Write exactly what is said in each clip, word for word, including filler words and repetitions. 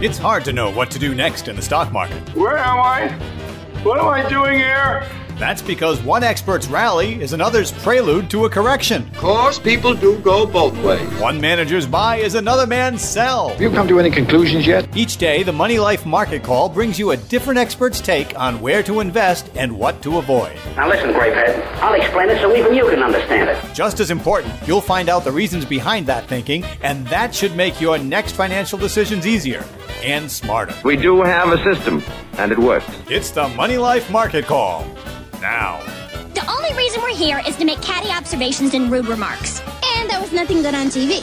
It's hard to know what to do next in the stock market. Where am I? What am I doing here? That's because one expert's rally is another's prelude to a correction. Of course, people do go both ways. One manager's buy is another man's sell. Have you come to any conclusions yet? Each day, the Money Life Market Call brings you a different expert's take on where to invest and what to avoid. Now listen, Grapehead, I'll explain it so even you can understand it. Just as important, you'll find out the reasons behind that thinking, and that should make your next financial decisions easier and smarter. We do have a system, and it works. It's the Money Life Market Call. Now. The only reason we're here is to make catty observations and rude remarks. And there was nothing good on T V.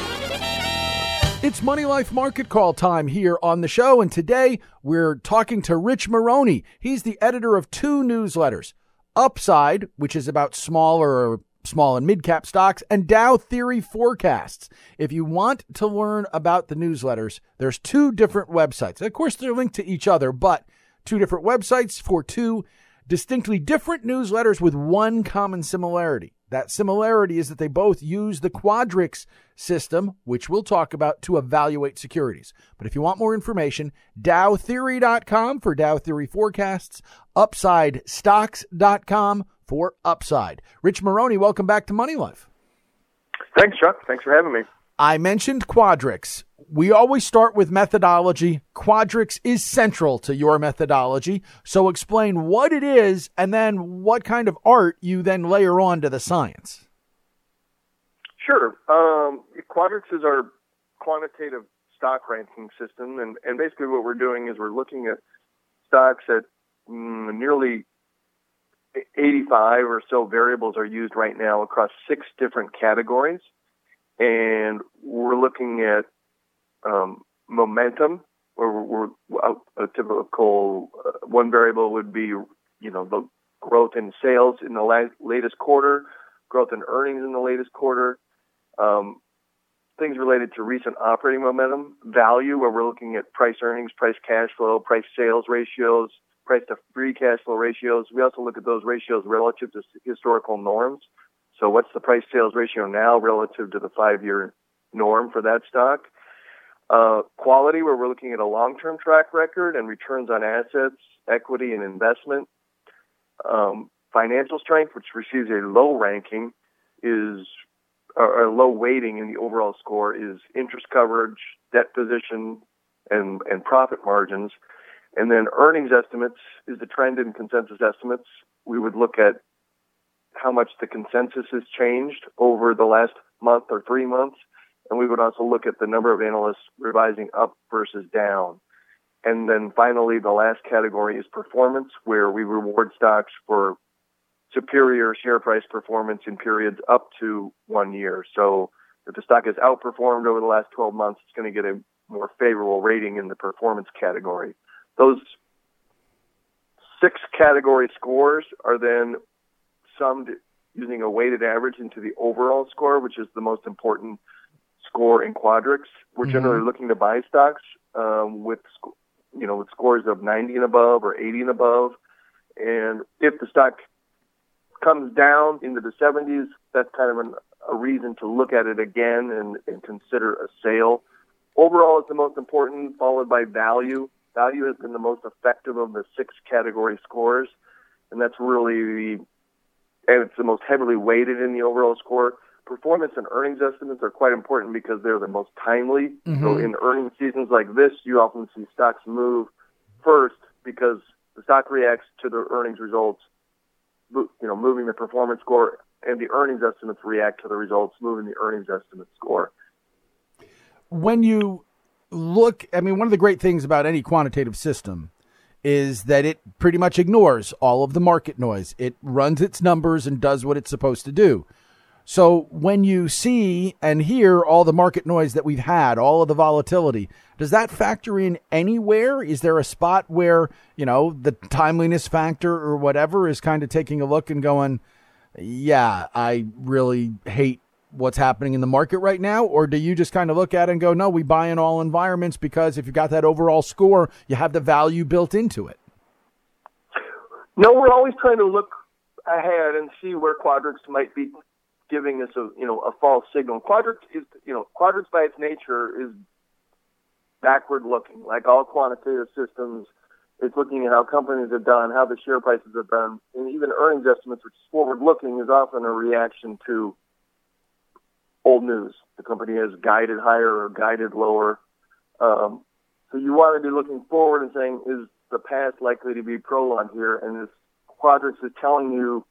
It's Money Life Market Call time here on the show, and today we're talking to Rich Maroney. He's the editor of two newsletters, Upside, which is about smaller small and mid-cap stocks, and Dow Theory Forecasts. If you want to learn about the newsletters, there's two different websites. Of course, they're linked to each other, but two different websites for two distinctly different newsletters with one common similarity. That similarity is that they both use the Quadrix system, which we'll talk about, to evaluate securities. But if you want more information, Dow Theory dot com for Dow Theory Forecasts, Upside Stocks dot com for Upside. Rich Maroney, welcome back to Money Life. Thanks, Chuck. Thanks for having me. I mentioned Quadrix. We always start with methodology. Quadrix is central to your methodology. So explain what it is and then what kind of art you then layer on to the science. Sure. Um, Quadrix is our quantitative stock ranking system. And, and basically what we're doing is we're looking at stocks at mm, nearly eighty-five or so variables are used right now across six different categories. And we're looking at um, momentum, where we're, we're a, a typical uh, one variable would be, you know, the growth in sales in the la- latest quarter, growth in earnings in the latest quarter, um, things related to recent operating momentum, value, where we're looking at price earnings, price cash flow, price sales ratios, price to free cash flow ratios. We also look at those ratios relative to historical norms. So what's the price sales ratio now relative to the five-year norm for that stock? Uh, quality, where we're looking at a long-term track record and returns on assets, equity, and investment. Um, financial strength, which receives a low ranking, is or a low weighting in the overall score, is interest coverage, debt position, and, and profit margins. And then earnings estimates is the trend in consensus estimates. We would look at how much the consensus has changed over the last month or three months. And we would also look at the number of analysts revising up versus down. And then finally, the last category is performance, where we reward stocks for superior share price performance in periods up to one year. So if the stock has outperformed over the last twelve months, it's going to get a more favorable rating in the performance category. Those six category scores are then summed using a weighted average into the overall score, which is the most important score in Quadrix. We're mm-hmm. generally looking to buy stocks um, with, you know, with scores of ninety and above or eighty and above. And if the stock comes down into the seventies, that's kind of an, a reason to look at it again and, and consider a sale. Overall, it's the most important, followed by value. Value has been the most effective of the six category scores, and that's really the and it's the most heavily weighted in the overall score. Performance and earnings estimates are quite important because they're the most timely. Mm-hmm. So in earnings seasons like this, you often see stocks move first because the stock reacts to the earnings results, you know, moving the performance score, and the earnings estimates react to the results, moving the earnings estimate score. When you look, I mean, one of the great things about any quantitative system is that it pretty much ignores all of the market noise. It runs its numbers and does what it's supposed to do. So when you see and hear all the market noise that we've had, all of the volatility, does that factor in anywhere? Is there a spot where, you know, the timeliness factor or whatever is kind of taking a look and going, yeah, I really hate what's happening in the market right now? Or do you just kind of look at it and go, no, we buy in all environments because if you got that overall score, you have the value built into it? No, we're always trying to look ahead and see where Quadrix might be giving us a, you know, a false signal. Quadrix is, you know, Quadrix by its nature is backward-looking. Like all quantitative systems, it's looking at how companies have done, how the share prices have done, and even earnings estimates, which is forward-looking, is often a reaction to old news. The company has guided higher or guided lower. Um, so you want to be looking forward and saying, is the past likely to be prolonged here? And this Quadrants is telling you,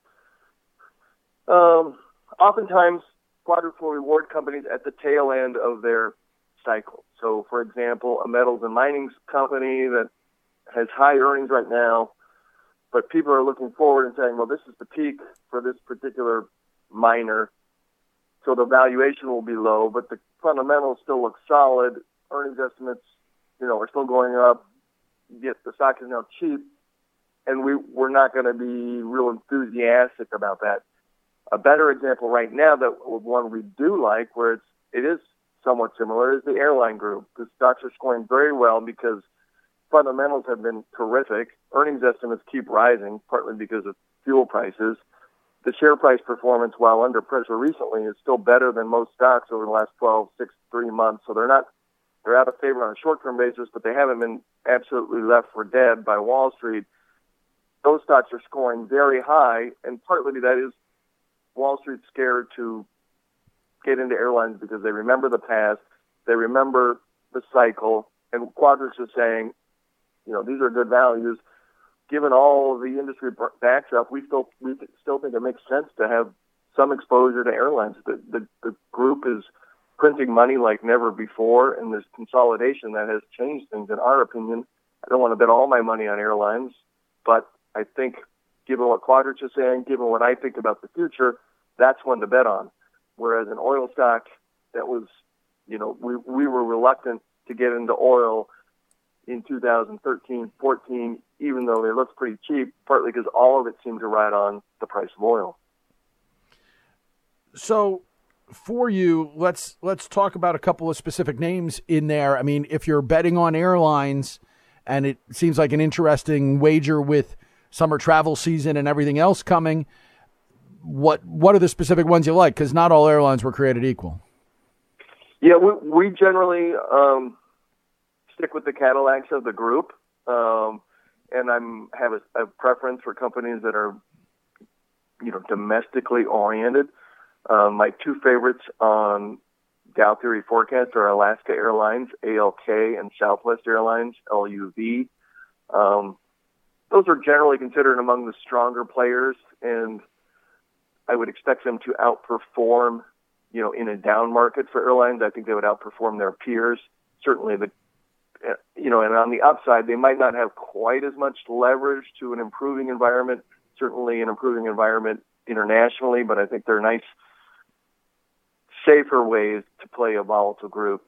um, oftentimes, Quadrants will reward companies at the tail end of their cycle. So, for example, a metals and mining company that has high earnings right now, but people are looking forward and saying, well, this is the peak for this particular miner, so the valuation will be low, but the fundamentals still look solid. Earnings estimates, you know, are still going up, yet the stock is now cheap, and we, we're not going to be real enthusiastic about that. A better example right now, that one we do like, where it's, it is somewhat similar, is the airline group. The stocks are scoring very well because fundamentals have been terrific. Earnings estimates keep rising, partly because of fuel prices. The share price performance, while under pressure recently, is still better than most stocks over the last twelve, six, three months. So they're not, they're out of favor on a short-term basis, but they haven't been absolutely left for dead by Wall Street. Those stocks are scoring very high, and partly that is Wall Street's scared to get into airlines because they remember the past, they remember the cycle, and Quadrants is saying, you know, these are good values. Given all of the industry backdrop, we still we still think it makes sense to have some exposure to airlines. The, the the group is printing money like never before, and there's consolidation that has changed things. In our opinion, I don't want to bet all my money on airlines, but I think, given what Quadrants is saying, given what I think about the future, that's one to bet on. Whereas an oil stock that was, you know, we we were reluctant to get into oil in two thousand thirteen, fourteen, even though it looks pretty cheap, partly because all of it seemed to ride on the price of oil. So for you, let's let's talk about a couple of specific names in there. I mean, if you're betting on airlines, and it seems like an interesting wager with summer travel season and everything else coming, what what are the specific ones you like? Because not all airlines were created equal. Yeah, we, we generally um, stick with the Cadillacs of the group, um, and I'm have a, a preference for companies that are, you know, domestically oriented. Um, my two favorites on Dow Theory Forecast are Alaska Airlines, A L K, and Southwest Airlines, L U V. Um, those are generally considered among the stronger players, and I would expect them to outperform, you know, in a down market for airlines. I think they would outperform their peers. Certainly, the, you know, and on the upside, they might not have quite as much leverage to an improving environment, certainly an improving environment internationally, but I think they're nice, safer ways to play a volatile group.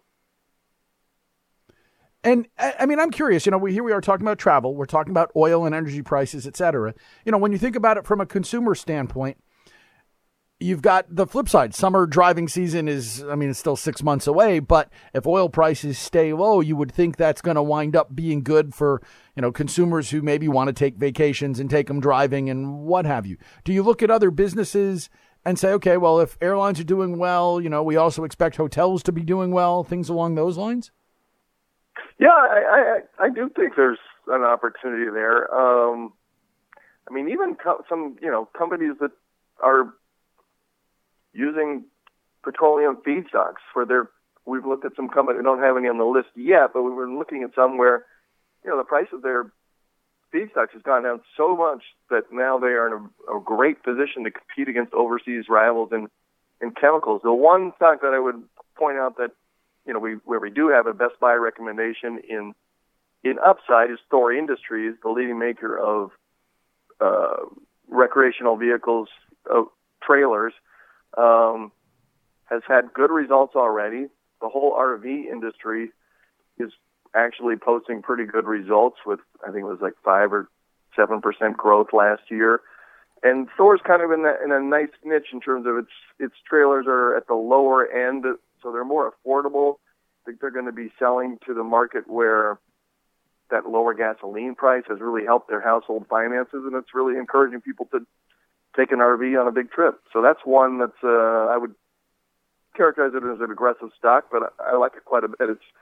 And I mean, I'm curious, you know, we, here we are talking about travel. We're talking about oil and energy prices, et cetera. You know, when you think about it from a consumer standpoint, you've got the flip side. Summer driving season is, I mean, it's still six months away, but if oil prices stay low, you would think that's going to wind up being good for, you know, consumers who maybe want to take vacations and take them driving and what have you. Do you look at other businesses and say, okay, well, if airlines are doing well, you know, we also expect hotels to be doing well, things along those lines? Yeah, I, I, I do think there's an opportunity there. Um, I mean, even co- some, you know, companies that are using petroleum feedstocks for their, we've looked at some companies, we don't have any on the list yet, but we were looking at some where, you know, the price of their feedstocks has gone down so much that now they are in a, a great position to compete against overseas rivals in, in chemicals. The one stock that I would point out that, you know, we where we do have a best buy recommendation in in upside is Thor Industries, the leading maker of uh, recreational vehicles, uh, trailers, um, has had good results already. The whole R V industry is actually posting pretty good results with, I think it was like five or seven percent growth last year. And Thor's kind of in, that, in a nice niche in terms of its its trailers are at the lower end, so they're more affordable. I think they're going to be selling to the market where that lower gasoline price has really helped their household finances, and it's really encouraging people to take an R V on a big trip. So that's one that's, uh, I would characterize it as an aggressive stock, but I, I like it quite a bit. It's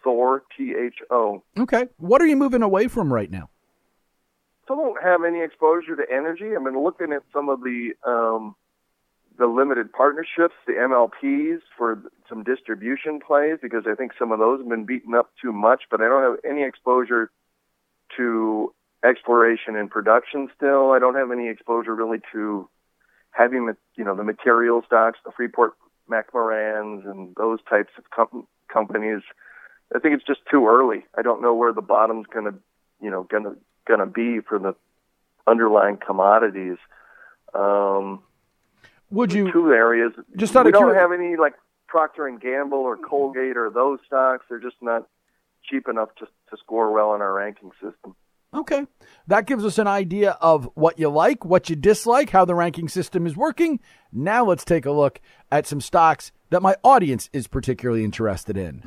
Thor, T H O. Okay. What are you moving away from right now? So I don't have any exposure to energy. I've been looking at some of the um, the limited partnerships, the M L Ps, for some distribution plays, because I think some of those have been beaten up too much, but I don't have any exposure to exploration and production still. I don't have any exposure really to having the, you know, the material stocks, the Freeport McMorans and those types of com- companies. I think it's just too early. I don't know where the bottom's going to, you know, going to going to be for the underlying commodities. Um, Would you two areas? Just out we of don't curi- have any like Procter and Gamble or Colgate or those stocks. They're just not cheap enough to to score well in our ranking system. Okay. That gives us an idea of what you like, what you dislike, how the ranking system is working. Now let's take a look at some stocks that my audience is particularly interested in.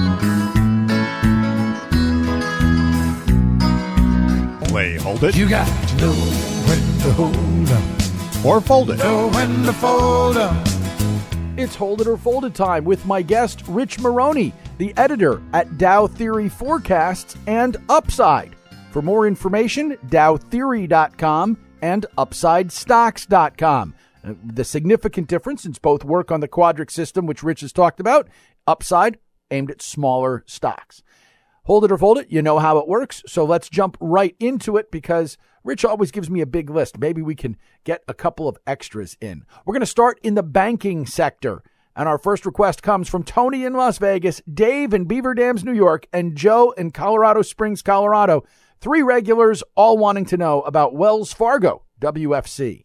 Play hold it. You got to know when to hold up. Or fold it. Know when to fold up. It's Hold It or Fold It time with my guest, Rich Maroney, the editor at Dow Theory Forecasts and Upside. For more information, dow theory dot com and upside stocks dot com. Uh, the significant difference, since both work on the Quadric system, which Rich has talked about, Upside aimed at smaller stocks. Hold it or fold it, you know how it works, so let's jump right into it because Rich always gives me a big list. Maybe we can get a couple of extras in. We're going to start in the banking sector, and our first request comes from Tony in Las Vegas, Dave in Beaver Dams, New York, and Joe in Colorado Springs, Colorado. Three regulars all wanting to know about Wells Fargo, W F C.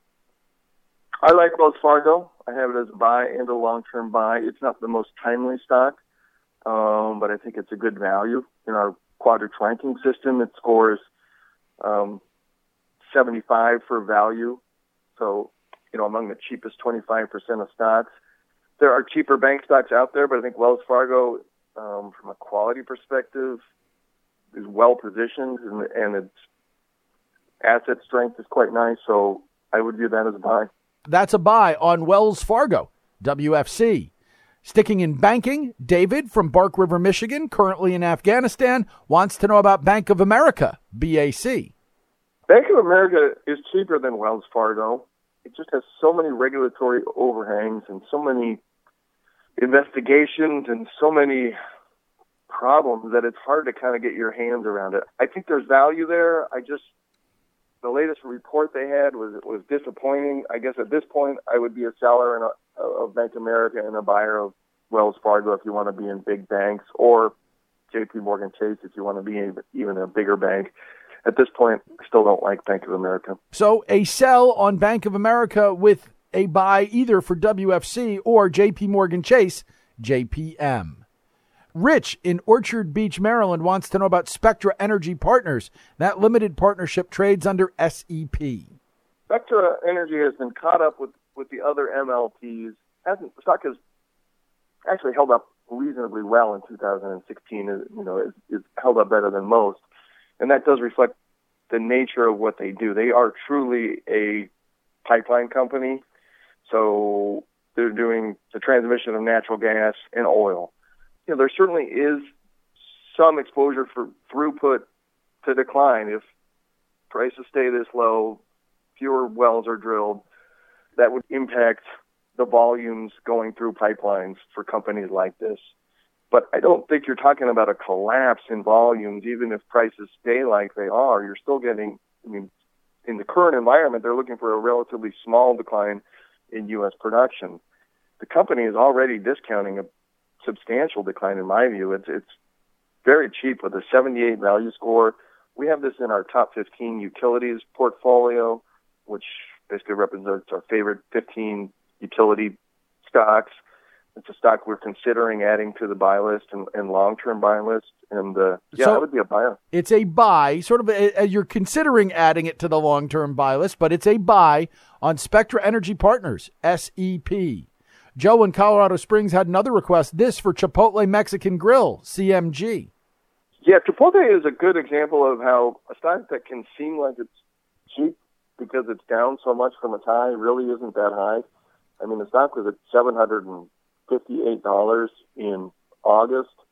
I like Wells Fargo. I have it as a buy and a long-term buy. It's not the most timely stock, um, but I think it's a good value. In our Quadric ranking system, it scores um, seventy-five for value. So, you know, among the cheapest twenty-five percent of stocks. There are cheaper bank stocks out there, but I think Wells Fargo, um, from a quality perspective, is well positioned, and, and its asset strength is quite nice. So I would view that as a buy. That's a buy on Wells Fargo, W F C. Sticking in banking, David from Bark River, Michigan, currently in Afghanistan, wants to know about Bank of America, B A C. Bank of America is cheaper than Wells Fargo. It just has so many regulatory overhangs and so many investigations and so many problems that it's hard to kind of get your hands around it. I think there's value there. I just, the latest report they had was was disappointing. I guess at this point, I would be a seller in a, of Bank of America and a buyer of Wells Fargo if you want to be in big banks, or J P Morgan Chase if you want to be in even a bigger bank. At this point, I still don't like Bank of America. So a sell on Bank of America with a buy either for W F C or J P Morgan Chase, J P M. Rich in Orchard Beach, Maryland, wants to know about Spectra Energy Partners. That limited partnership trades under S E P. Spectra Energy has been caught up with, with the other M L Ps. Hasn't, the stock has actually held up reasonably well in two thousand sixteen. You know, is, is held up better than most, and that does reflect the nature of what they do. They are truly a pipeline company, so they're doing the transmission of natural gas and oil. You know, there certainly is some exposure for throughput to decline if prices stay this low, fewer wells are drilled. That would impact the volumes going through pipelines for companies like this. But I don't think you're talking about a collapse in volumes, even if prices stay like they are. You're still getting, I mean, in the current environment, they're looking for a relatively small decline in U S production. The company is already discounting a substantial decline in my view. It's it's very cheap with a seventy-eight value score. We have this in our top fifteen utilities portfolio, which basically represents our favorite fifteen utility stocks. It's a stock we're considering adding to the buy list and, and long-term buy list. And uh, yeah, so that would be a buyer. It's a buy, sort of a, a, you're considering adding it to the long-term buy list, but it's a buy on Spectra Energy Partners, S E P. Joe in Colorado Springs had another request, this for Chipotle Mexican Grill, C M G. Yeah, Chipotle is a good example of how a stock that can seem like it's cheap because it's down so much from its high really isn't that high. I mean, the stock was at seven hundred fifty-eight dollars in August,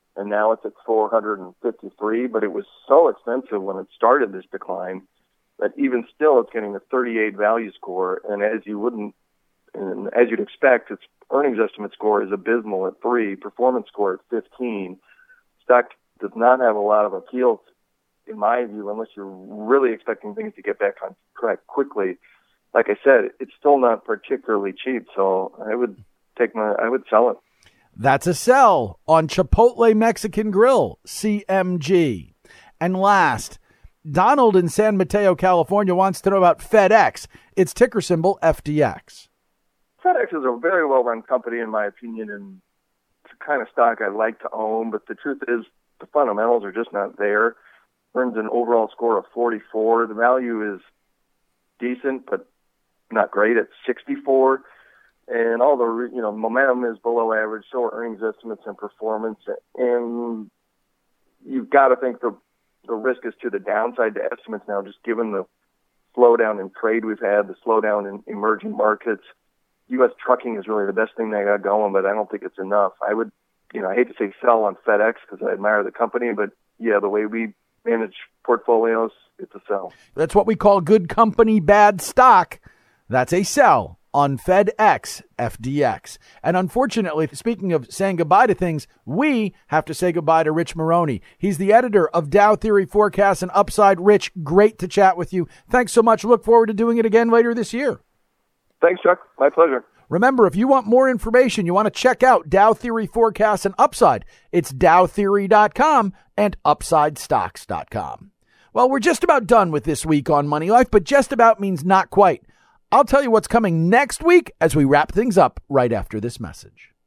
and now it's at four hundred fifty-three, but it was so expensive when it started this decline that even still it's getting a thirty-eight value score, and as you wouldn't, and as you'd expect, its earnings estimate score is abysmal at three, performance score at fifteen. Stock does not have a lot of appeal, in my view, unless you're really expecting things to get back on track quickly. Like I said, it's still not particularly cheap, so I would take my, I would sell it. That's a sell on Chipotle Mexican Grill, C M G. And last, Donald in San Mateo, California wants to know about FedEx. Its ticker symbol F D X. FedEx is a very well-run company, in my opinion, and it's the kind of stock I like to own, but the truth is the fundamentals are just not there. Earns an overall score of forty-four. The value is decent, but not great at sixty-four. And all the, you know, momentum is below average, so are earnings estimates and performance. And you've got to think the the risk is to the downside to estimates now, just given the slowdown in trade we've had, the slowdown in emerging markets. U S trucking is really the best thing they got going, but I don't think it's enough. I would, you know, I hate to say sell on FedEx because I admire the company, but yeah, the way we manage portfolios, it's a sell. That's what we call good company, bad stock. That's a sell on FedEx, F D X. And unfortunately, speaking of saying goodbye to things, we have to say goodbye to Rich Maroney. He's the editor of Dow Theory Forecasts and Upside. Rich, great to chat with you. Thanks so much. Look forward to doing it again later this year. Thanks, Chuck. My pleasure. Remember, if you want more information, you want to check out Dow Theory Forecasts and Upside, it's dow theory dot com and upside stocks dot com. Well, we're just about done with this week on Money Life, but just about means not quite. I'll tell you what's coming next week as we wrap things up right after this message.